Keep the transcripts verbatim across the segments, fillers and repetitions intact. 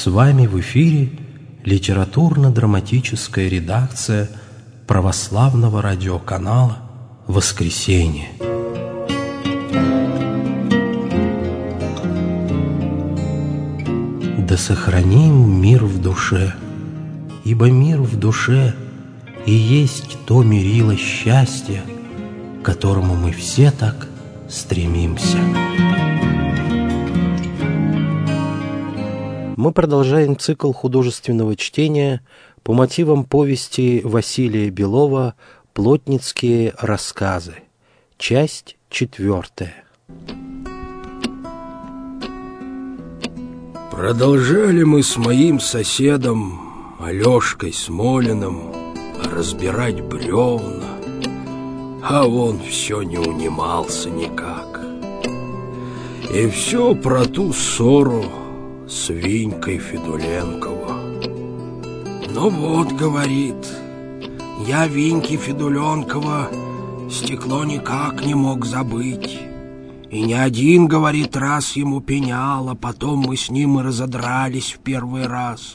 вами в эфире литературно-драматическая редакция православного радиоканала «Воскресенье». Да сохраним мир в душе, ибо мир в душе и есть то мерило счастья, к которому мы все так стремимся. Мы продолжаем цикл художественного чтения по мотивам повести Василия Белова «Плотницкие рассказы». Часть четвертая. Продолжали мы с моим соседом Алешкой Смолиным разбирать бревна, а он все не унимался никак. И все про ту ссору с Винькой Федуленкова. Ну вот, говорит, я Виньки Федуленкова стекло никак не мог забыть. И не один, говорит, раз ему пенял, а потом мы с ним и разодрались в первый раз.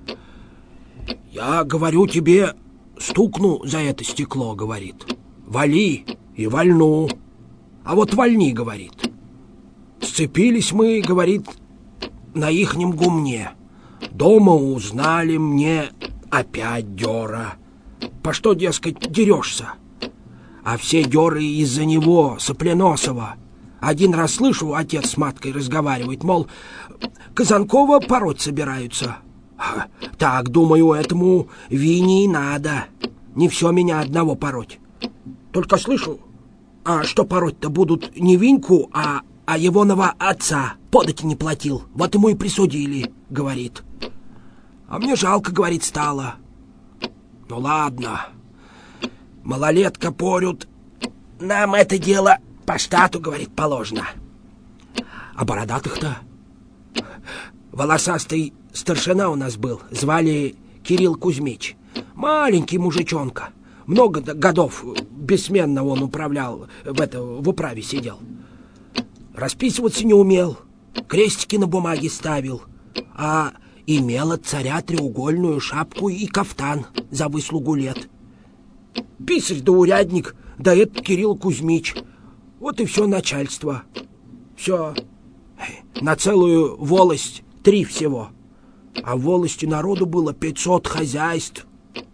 Я, говорю, тебе стукну за это стекло, говорит. Вали и вальну. А вот вальни, говорит. Сцепились мы, говорит, на ихнем гумне. Дома узнали мне опять дёра. По что, дескать, дерешься? А все дёры из-за него, Сопленосова. Один раз слышу, отец с маткой разговаривает, мол, Казанкова пороть собираются. Так, думаю, этому Вине и надо. Не все меня одного пороть. Только слышу, а что пороть-то будут не Виньку, а, а егоного отца. Подати не платил, вот ему и присудили, говорит. А мне жалко, говорит, стало. Ну ладно, малолетка порют, нам это дело по штату, говорит, положено. А бородатых-то? Волосастый старшина у нас был, звали Кирилл Кузьмич. Маленький мужичонка. Много годов бессменно он управлял, в, это, в управе сидел. Расписываться не умел, крестики на бумаге ставил, а имел от царя треугольную шапку и кафтан за выслугу лет. Писарь да урядник, да это Кирилл Кузьмич. Вот и все начальство. Все. На целую волость три всего. А в волости народу было пятьсот хозяйств.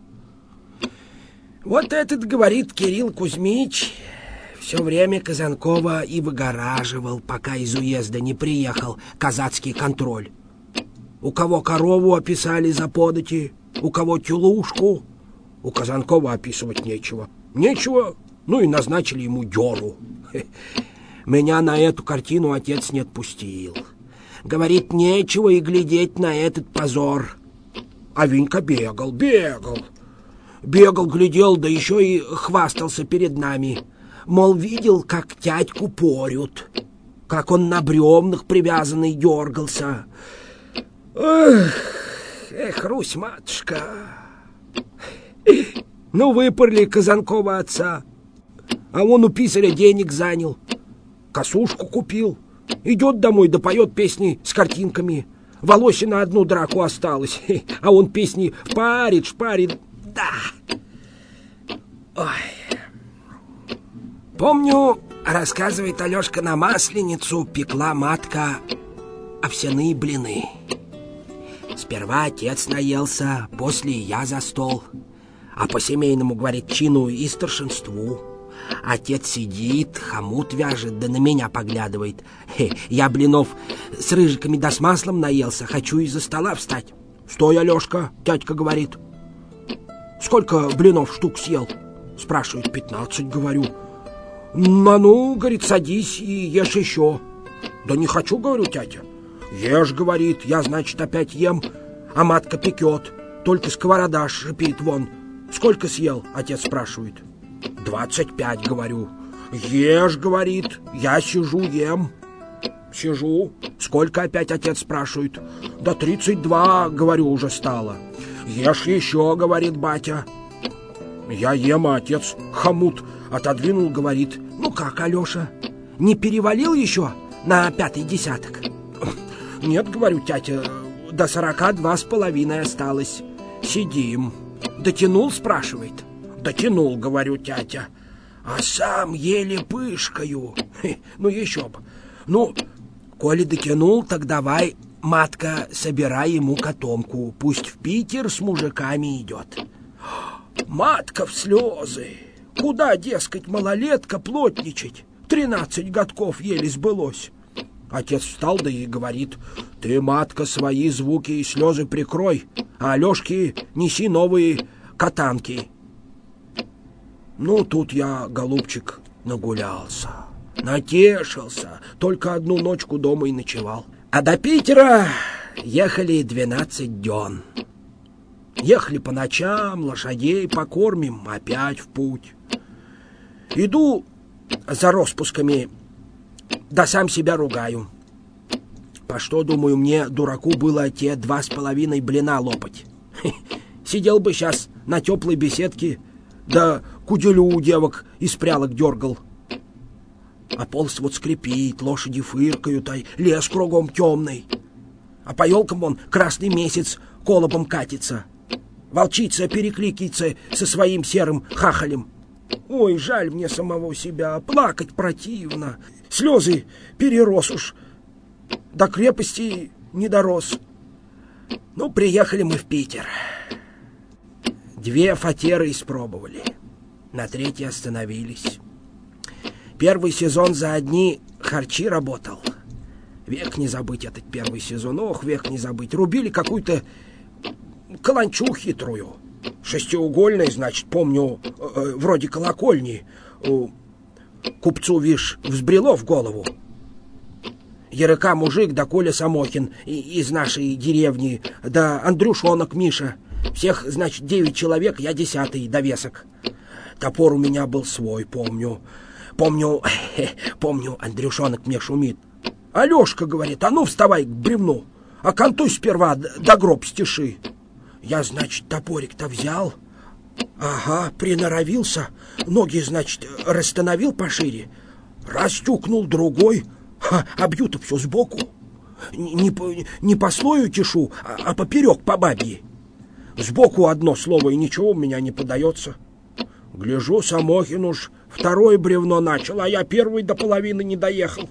Вот этот, говорит, Кирилл Кузьмич, все время Казанкова и выгораживал, пока из уезда не приехал казацкий контроль. У кого корову описали за подати, у кого тюлушку. У Казанкова описывать нечего. Нечего, ну и назначили ему дёру. Меня на эту картину отец не отпустил. Говорит, нечего и глядеть на этот позор. А Винька бегал, бегал. Бегал, глядел, да еще и хвастался перед нами. Мол, видел, как тятьку порют, как он на бревнах привязанный дергался. Эх, эх, Русь-матушка. Ну, выпорли Казанкова отца, а он у писаря денег занял, косушку купил, идет домой да поет песни с картинками. Волосе на одну драку осталось, а он песни шпарит, шпарит. Да. Ой. Помню, рассказывает Алешка, на Масленицу пекла матка овсяные блины. Сперва отец наелся, после я за стол. А по-семейному, говорит, чину и старшинству. Отец сидит, хомут вяжет, да на меня поглядывает. Хе, я блинов с рыжиками да с маслом наелся, хочу из-за стола встать. Стой, Алешка, тятька говорит. Сколько блинов штук съел? Спрашивает, пятнадцать, говорю. Ну, ну, говорит, садись и ешь еще. Да не хочу, говорю, тятя. Ешь, говорит, я, значит, опять ем, а матка пекет, только сковорода шипит вон. Сколько съел? Отец спрашивает. Двадцать пять, говорю. Ешь, говорит, я сижу, ем. Сижу. Сколько опять отец спрашивает? Да тридцать два, говорю, уже стало. Ешь еще, говорит батя. Я ем, а отец хомут отодвинул, говорит. Ну как, Алеша, не перевалил еще на пятый десяток? Нет, говорю, тятя, до сорока два с половиной осталось. Сидим. Дотянул, спрашивает. Дотянул, говорю, тятя. А сам еле пышкаю. Хе, ну еще бы. Ну, коли дотянул, так давай, матка, собирай ему котомку. Пусть в Питер с мужиками идет. Матка в слезы. Куда, дескать, малолетка плотничать? Тринадцать годков еле сбылось. Отец встал, да и говорит: ты, матка, свои звуки и слезы прикрой, а Алешке неси новые катанки. Ну, тут я, голубчик, нагулялся, натешился, только одну ночку дома и ночевал. А до Питера ехали двенадцать дён. Ехали по ночам, лошадей покормим, опять в путь. Иду за распусками, да сам себя ругаю. По что, думаю, мне, дураку, было те два с половиной блина лопать? Сидел бы сейчас на теплой беседке, да куделю у девок из прялок дергал. А полз вот скрипит, лошади фыркают, а лес кругом темный. А по елкам вон красный месяц колобом катится. Волчица перекликается со своим серым хахалем. Ой, жаль мне самого себя, плакать противно. Слезы перерос уж, до крепости не дорос. Ну, приехали мы в Питер. Две фатеры испробовали, на третьей остановились. Первый сезон за одни харчи работал. Век не забыть этот первый сезон, ох, век не забыть. Рубили какую-то каланчу хитрую. Шестиугольная, значит, помню, э, вроде колокольни. Э, купцу, вишь, взбрело в голову. Ярыка мужик, да Коля Самохин и, из нашей деревни, да Андрюшонок Миша. Всех, значит, девять человек, я десятый довесок. Топор у меня был свой, помню. Помню, помню, Андрюшонок мне шумит. Алешка, говорит, а ну вставай к бревну, а кантуй сперва, да гроб стиши. Я, значит, топорик-то взял, ага, приноровился, ноги, значит, расстановил пошире, растюкнул другой, ха, а бью-то все сбоку. Не по, не по слою тешу, а, а поперек по бабье. Сбоку одно слово, и ничего у меня не подается. Гляжу, Самохин уж второе бревно начал, а я первый до половины не доехал.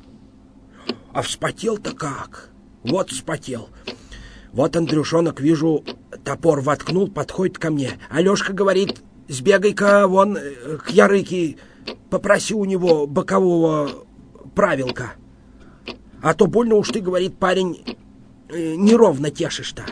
А вспотел-то как? Вот вспотел. Вот Андрюшонок, вижу, топор воткнул, подходит ко мне. Алешка говорит, сбегай-ка вон к Ярыке, попроси у него бокового правилка. А то больно уж ты, говорит, парень, неровно тешишь-то.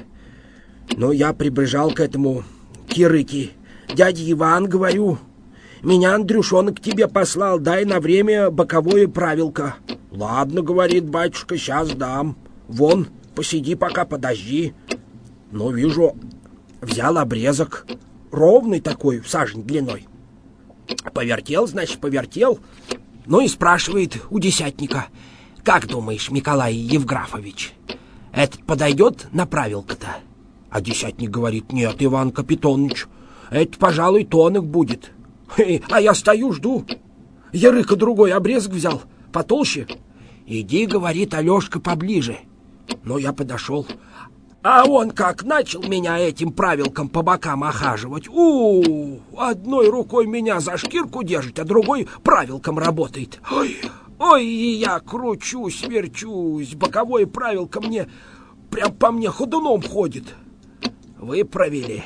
Но я прибежал к этому, к Ярыке. Дядя Иван, говорю, меня Андрюшонок к тебе послал, дай на время боковое правилко. Ладно, говорит батюшка, сейчас дам. Вон, посиди пока, подожди. Ну, вижу, взял обрезок, ровный такой, в сажень длиной. Повертел, значит, повертел. Ну и спрашивает у десятника, как думаешь, Николай Евграфович, этот подойдет на правилко-то? А десятник говорит, нет, Иван Капитоныч, это, пожалуй, тонок будет. А я стою, жду. Ярыка другой обрезок взял, потолще. Иди, говорит, Алешка, поближе. Ну, я подошел. А он как начал меня этим правилком по бокам охаживать. У, одной рукой меня за шкирку держит, а другой правилком работает. Ой, ой, и я кручусь, верчусь. Боковое правилко мне, прям по мне ходуном ходит. Выправили.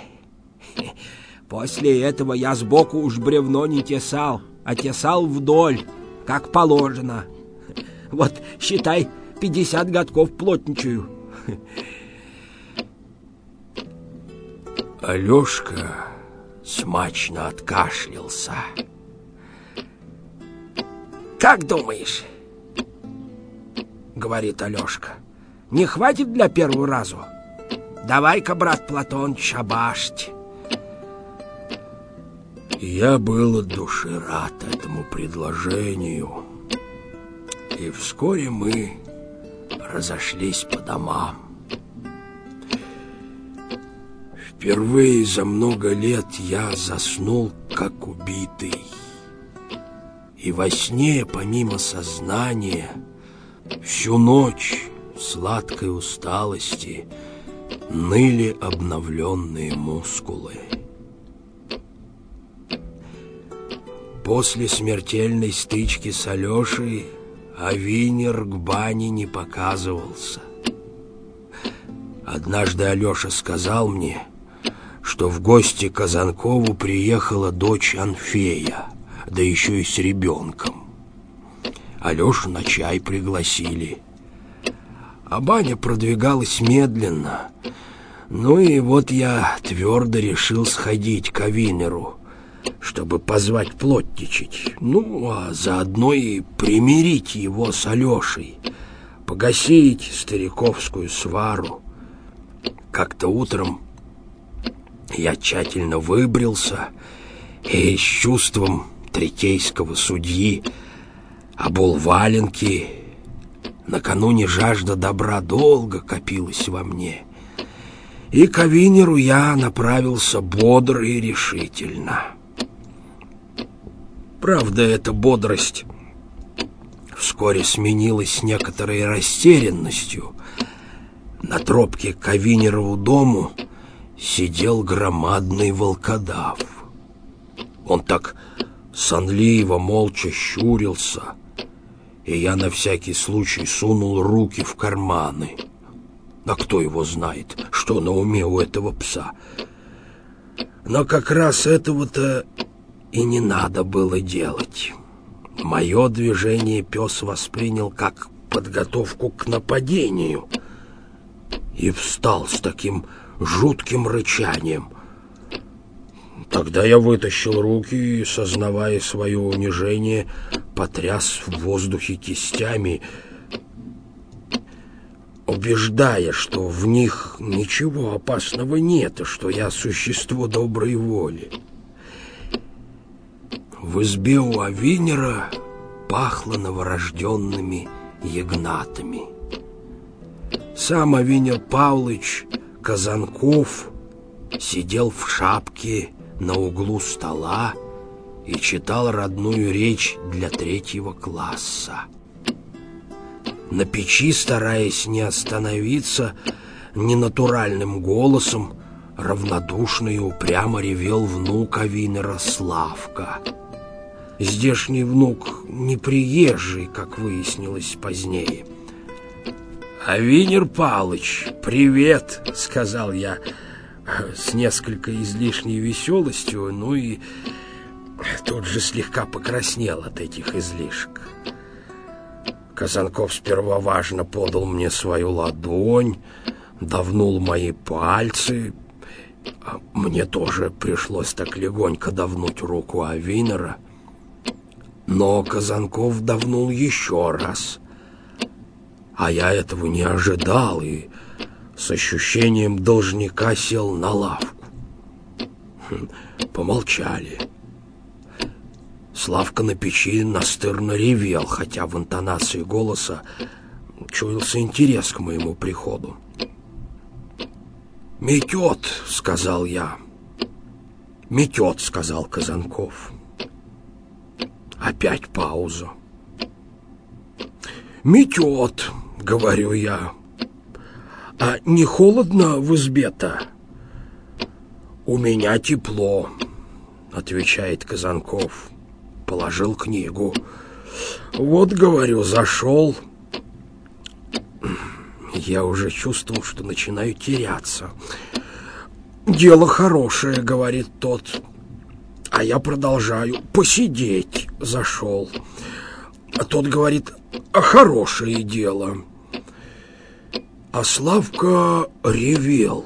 После этого я сбоку уж бревно не тесал, а тесал вдоль, как положено. Вот, считай, пятьдесят годков плотничаю. Алешка смачно откашлялся. «Как думаешь?» — говорит Алешка. «Не хватит для первого разу? Давай-ка, брат Платон, шабашить». Я был от души рад этому предложению. И вскоре мы разошлись по домам. Впервые за много лет я заснул, как убитый. И во сне, помимо сознания, всю ночь в сладкой усталости ныли обновленные мускулы. После смертельной стычки с Алешей Авинер к бане не показывался. Однажды Алеша сказал мне, что в гости к Казанкову приехала дочь Анфея, да еще и с ребенком. Алешу на чай пригласили. А баня продвигалась медленно. Ну и вот я твердо решил сходить к Авинеру, чтобы позвать плотничать, ну, а заодно и примирить его с Алешей, погасить стариковскую свару. Как-то утром я тщательно выбрился и с чувством третейского судьи обул валенки. Накануне жажда добра долго копилась во мне, и к Авинеру я направился бодро и решительно. Правда, эта бодрость вскоре сменилась некоторой растерянностью. На тропке к Авинерову дому сидел громадный волкодав. Он так сонливо, молча щурился, и я на всякий случай сунул руки в карманы. А кто его знает, что на уме у этого пса? Но как раз этого-то и не надо было делать. Мое движение пес воспринял как подготовку к нападению и встал с таким жутким рычанием. Тогда я вытащил руки и, сознавая свое унижение, потряс в воздухе кистями, убеждая, что в них ничего опасного нет, и что я существо доброй воли. В избе у Авинера пахло новорожденными ягнатами. Сам Авинер Павлович Казанков сидел в шапке на углу стола и читал родную речь для третьего класса. На печи, стараясь не остановиться, ненатуральным голосом равнодушно и упрямо ревел внук Авинера Славка. Здешний внук не приезжий, как выяснилось позднее. «Авинер Павлович, привет!» — сказал я с несколько излишней веселостью, ну и тут же слегка покраснел от этих излишек. Казанков сперва важно подал мне свою ладонь, давнул мои пальцы. Мне тоже пришлось так легонько давнуть руку Авинера. Но Казанков давнул еще раз, а я этого не ожидал и с ощущением должника сел на лавку. Помолчали. Славка на печи настырно ревел, хотя в интонации голоса чуялся интерес к моему приходу. «Метет», — сказал я. «Метет», — сказал Казанков. Опять пауза. «Метет», — говорю я. «А не холодно в избе-то?» «У меня тепло», — отвечает Казанков. Положил книгу. «Вот, говорю, зашел». Я уже чувствовал, что начинаю теряться. «Дело хорошее», — говорит тот. А я продолжаю. «Посидеть зашел». А тот говорит: «А хорошее дело». А Славка ревел.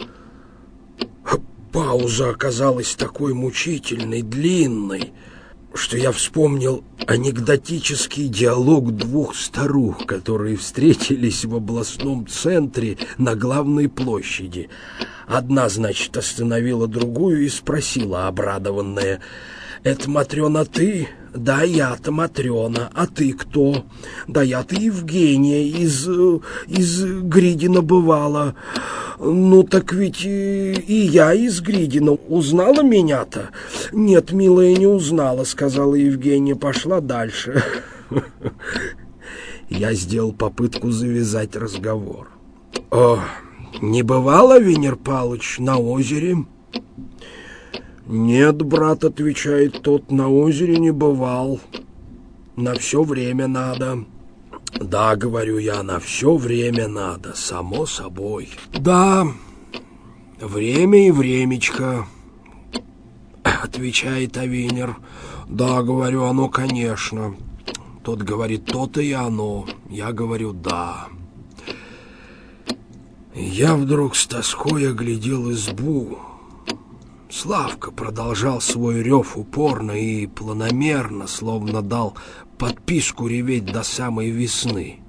Пауза оказалась такой мучительной, длинной, что я вспомнил анекдотический диалог двух старух, которые встретились в областном центре на главной площади. Одна, значит, остановила другую и спросила, обрадованная: «Это, Матрена, ты?» «Да, я-то Матрена. А ты кто?» «Да я-то Евгения, из, из Гридина бывала». «Ну, так ведь и, и я из Гридина. Узнала меня-то?» «Нет, милая, не узнала», — сказала Евгения. Пошла дальше. Я сделал попытку завязать разговор. «О, Не бывало, Авинер Палыч, на озере? Нет, брат, отвечает тот, на озере не бывал. На все время надо. Да, говорю я, на все время надо, само собой. Да, время и времечко, отвечает Авинер. Да, говорю, оно, конечно. Тот говорит, то-то и оно. Я говорю, да. Я вдруг с тоской оглядел избу. Славка продолжал свой рев упорно и планомерно, словно дал подписку реветь до самой весны.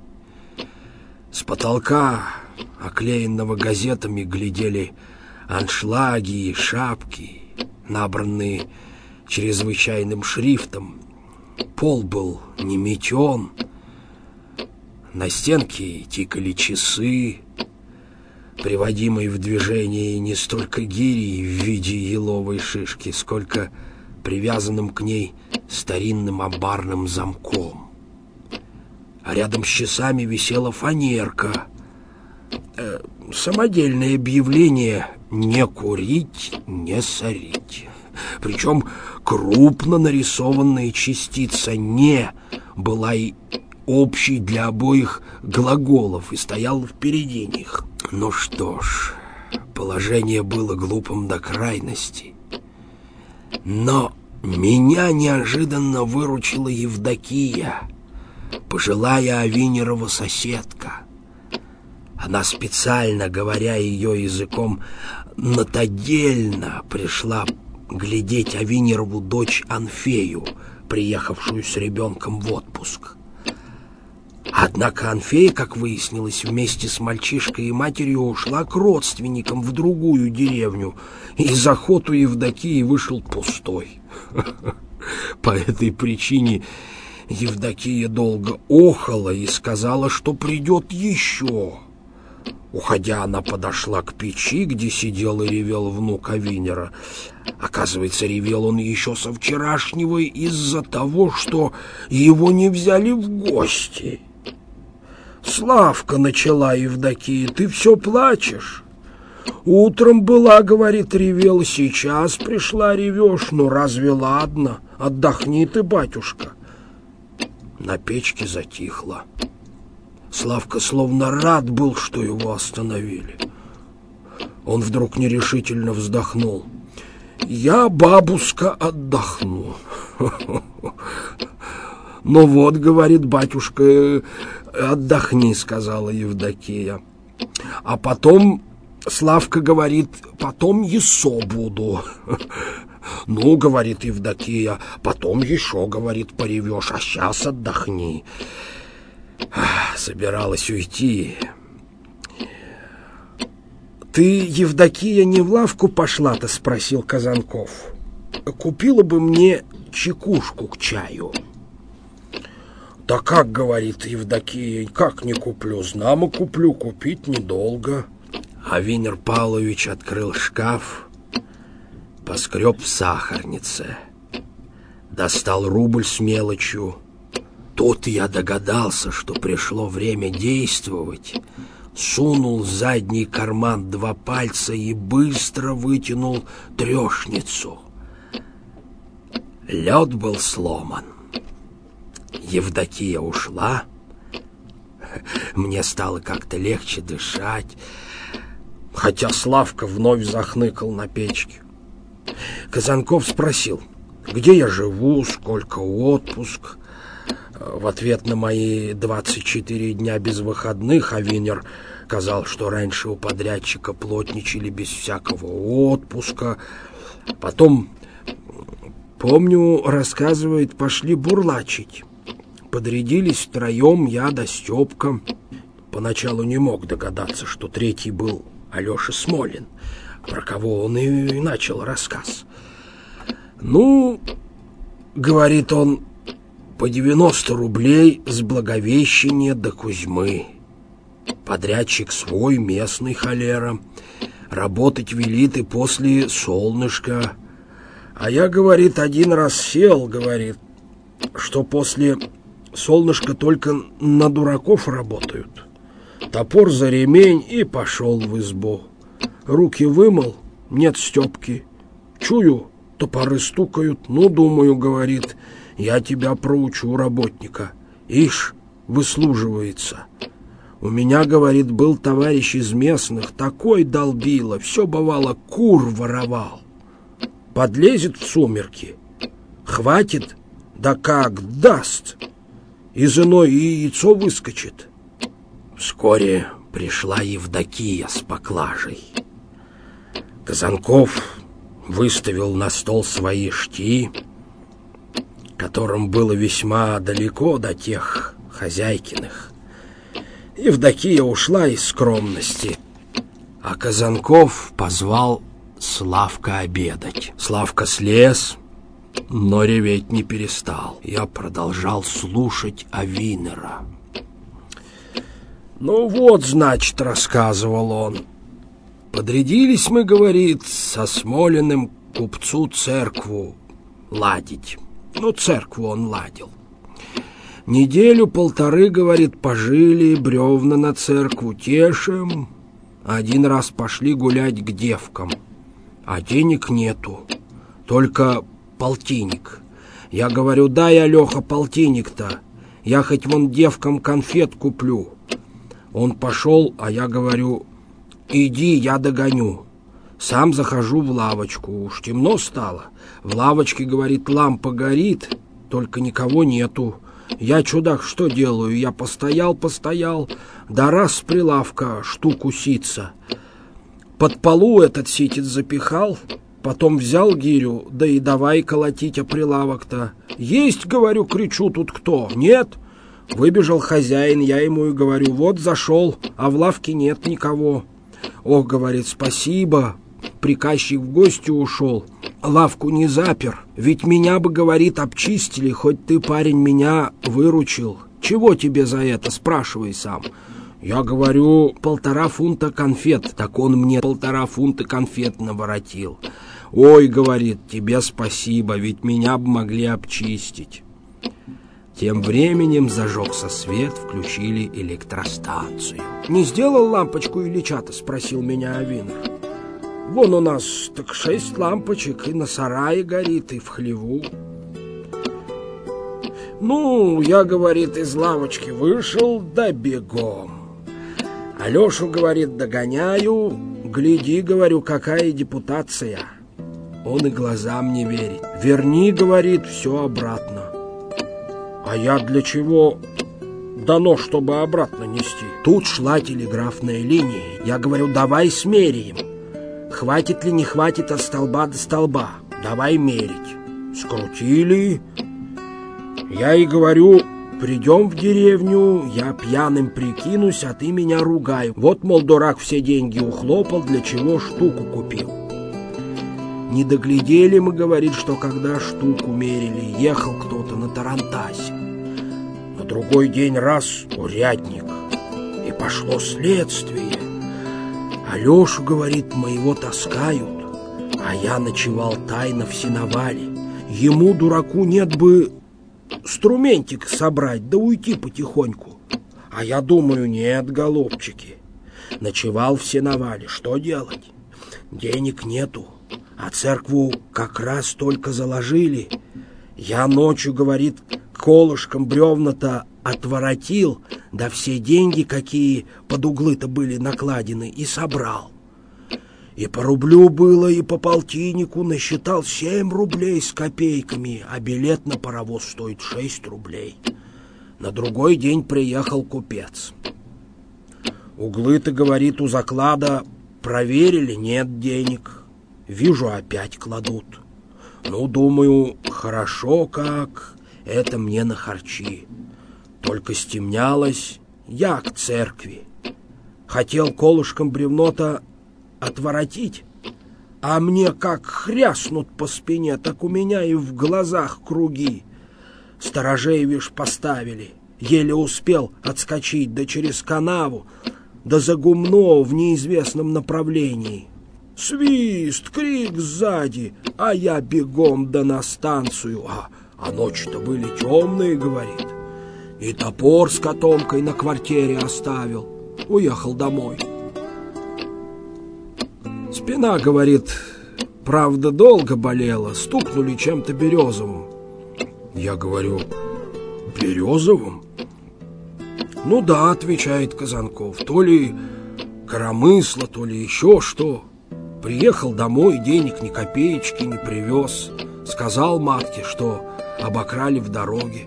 С потолка, оклеенного газетами, глядели аншлаги и шапки, набранные чрезвычайным шрифтом. Пол был не метен, на стенке тикали часы, приводимые в движение не столько гирей в виде еловой шишки, сколько привязанным к ней старинным амбарным замком. А рядом с часами висела фанерка, э, самодельное объявление «Не курить, не сорить». Причем крупно нарисованная частица «не» была и общей для обоих глаголов и стояла впереди них. Ну что ж, положение было глупым до крайности. Но меня неожиданно выручила Евдокия, пожилая Авинерова соседка. Она специально, говоря ее языком, натодельно пришла глядеть Авинерову дочь Анфею, приехавшую с ребенком в отпуск. Однако Анфея, как выяснилось, вместе с мальчишкой и матерью ушла к родственникам в другую деревню, и заход у Евдокии вышел пустой. По этой причине Евдокия долго охала и сказала, что придет еще. Уходя, она подошла к печи, где сидел и ревел внук Авинера. Оказывается, ревел он еще со вчерашнего из-за того, что его не взяли в гости. «Славка, — начала Евдокия, — ты все плачешь? Утром была, — говорит, — ревела, сейчас пришла, ревешь. Ну, разве ладно? Отдохни ты, батюшка». На печке затихло. Славка словно рад был, что его остановили. Он вдруг нерешительно вздохнул. «Я, бабушка, отдохну». «Ну вот, — говорит, — батюшка, отдохни, — сказала Евдокия. А потом, Славка говорит, потом есо буду». «Ну, — говорит Евдокия, — потом еще, — говорит, — поревешь, а сейчас отдохни». Собиралась уйти. «Ты, Евдокия, не в лавку пошла-то? — спросил Казанков. — Купила бы мне чекушку к чаю». «Да как, — говорит Евдокия, — как не куплю? Знамо куплю, купить недолго». Авинер Павлович открыл шкаф, поскреб в сахарнице, достал рубль с мелочью. Тут я догадался, что пришло время действовать, сунул в задний карман два пальца и быстро вытянул трешницу. Лед был сломан. Евдокия ушла. Мне стало как-то легче дышать, хотя Славка вновь захныкал на печке. Казанков спросил, где я живу, сколько отпуск. В ответ на мои двадцать четыре дня без выходных Авинер сказал, что раньше у подрядчика плотничали без всякого отпуска. Потом, помню, рассказывает, пошли бурлачить. Подрядились втроем, я да Степка. Поначалу не мог догадаться, что третий был Алеша Смолин, про кого он и начал рассказ. «Ну, — говорит он, — по девяносто рублей с Благовещения до Кузьмы. Подрядчик свой, местный холера. Работать велит и после солнышка. А я, — говорит, — один раз сел, — говорит, — что после солнышка только на дураков работают. топор за ремень и пошел в избу. Руки вымыл, нет Степки. Чую, топоры стукают. Ну, думаю, говорит, я тебя проучу, работника. Ишь, выслуживается. У меня, говорит, был товарищ из местных, такой долбило, все бывало, кур воровал. Подлезет в сумерки, хватит, да как даст, из иной и яйцо выскочит. Вскоре пришла Евдокия с поклажей. Казанков выставил на стол свои шти, которым было весьма далеко до тех хозяйкиных. Евдокия ушла из скромности, а Казанков позвал Славка обедать. Славка слез, но реветь не перестал. Я продолжал слушать Авинера. «Ну вот, значит, — рассказывал он, — подрядились мы, говорит, со Смолиным купцу церкву ладить. Ну, церкву он ладил. Неделю-полторы, говорит, пожили, бревна на церкву тешим. Один раз пошли гулять к девкам, а денег нету, только полтинник. Я говорю, дай, Алёха, полтинник-то, я хоть вон девкам конфет куплю. Он пошел, а я говорю, иди, я догоню. Сам захожу в лавочку, уж темно стало. В лавочке, говорит, лампа горит, только никого нету. Я, чудак, что делаю? Я постоял-постоял, да раз с прилавка штуку ситца. Под полу этот ситец запихал, потом взял гирю, да и давай колотить о прилавок-то. Есть, говорю, кричу, тут кто? Нет? Выбежал хозяин, я ему и говорю, вот зашел, а в лавке нет никого. Ох, говорит, спасибо, приказчик в гости ушел, лавку не запер, ведь меня бы, говорит, обчистили, хоть ты, парень, меня выручил. Чего тебе за это, спрашивай сам. Я говорю, полтора фунта конфет, так он мне полтора фунта конфет наворотил. Ой, говорит, тебе спасибо, ведь меня бы могли обчистить. Тем временем зажегся свет, включили электростанцию. «Не сделал лампочку Ильича-то?» — спросил меня Авинер. «Вон у нас так шесть лампочек, и на сарае горит, и в хлеву». Ну, я, говорит, из лавочки вышел, да бегом. Алешу, говорит, догоняю, гляди, говорю, какая депутация. Он и глазам не верит. Верни, говорит, все обратно. А я для чего дано, чтобы обратно нести? Тут шла телеграфная линия. Я говорю, давай смеряем. Хватит ли, не хватит от столба до столба. Давай мерить. Скрутили. Я и говорю, придем в деревню, я пьяным прикинусь, а ты меня ругай. Вот, мол, дурак все деньги ухлопал, для чего штуку купил. Не доглядели мы, говорит, что когда штуку мерили, ехал кто-то на тарантасе. На другой день раз урядник, и пошло следствие. Алешу, говорит, моего таскают, а я ночевал тайно в сеновале. Ему, дураку, нет бы струментик собрать, да уйти потихоньку. А я думаю, нет, голубчики, ночевал в сеновале, что делать? Денег нету. А церкву как раз только заложили. Я ночью, говорит, колышком бревна-то отворотил, да все деньги, какие под углы-то были накладены, и собрал. И по рублю было, и по полтиннику, насчитал семь рублей с копейками, а билет на паровоз стоит шесть рублей. На другой день приехал купец. Углы-то, говорит, у заклада проверили, нет денег. Вижу, опять кладут. Ну, думаю, хорошо как, это мне на харчи. Только стемнялось, я к церкви. Хотел колышком бревно-то отворотить, а мне как хряснут по спине, так у меня и в глазах круги. Сторожей, вишь, поставили. Еле успел отскочить, да через канаву, да за гумно в неизвестном направлении. Свист, крик сзади, а я бегом да на станцию. А, а ночи-то были темные, говорит. И топор с котомкой на квартире оставил. уехал домой. Спина, говорит, правда, долго болела, стукнули чем-то березовым. Я говорю, березовым? Ну да, отвечает Казанков, то ли коромысло, то ли еще что. Приехал домой, денег ни копеечки не привез. Сказал матке, что обокрали в дороге.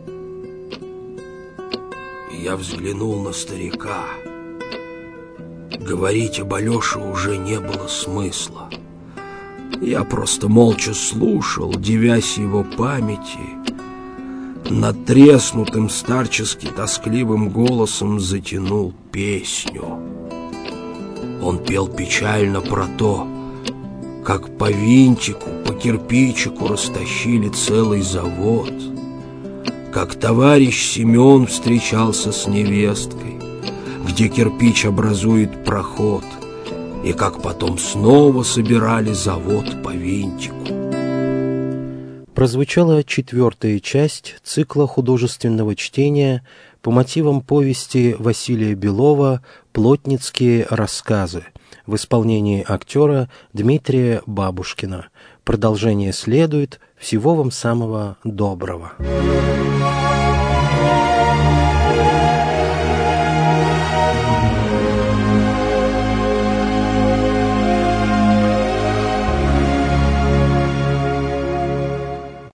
И я взглянул на старика. Говорить об Алёше уже не было смысла. Я просто молча слушал, дивясь его памяти. Над треснутым старчески тоскливым голосом затянул песню. Он пел печально про то, как по винтику, по кирпичику растащили целый завод, как товарищ Семен встречался с невесткой, где кирпич образует проход, и как потом снова собирали завод по винтику. Прозвучала четвертая часть цикла художественного чтения по мотивам повести Василия Белова «Плотницкие рассказы» в исполнении актера Дмитрия Бабушкина. Продолжение следует. Всего вам самого доброго.